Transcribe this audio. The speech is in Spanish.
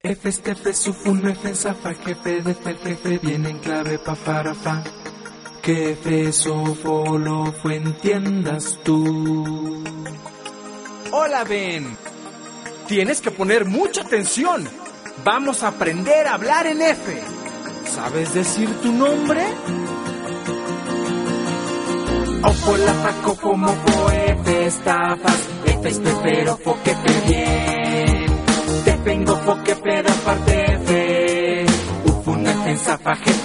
F, F, sufun, F, zafa, jefe, de jefe, viene en clave, pa, para, fa. Que F, sofo, lo fue, entiendas tú. Hola, Ben. Tienes que poner mucha atención. Vamos a aprender a hablar en F. ¿Sabes decir tu nombre? Ofo, la, fa, cofo, mofo, F, estafas, F, pero, fo, que te bien. Te vengo, fo, que peda, parte F. Ufun, F, zafa,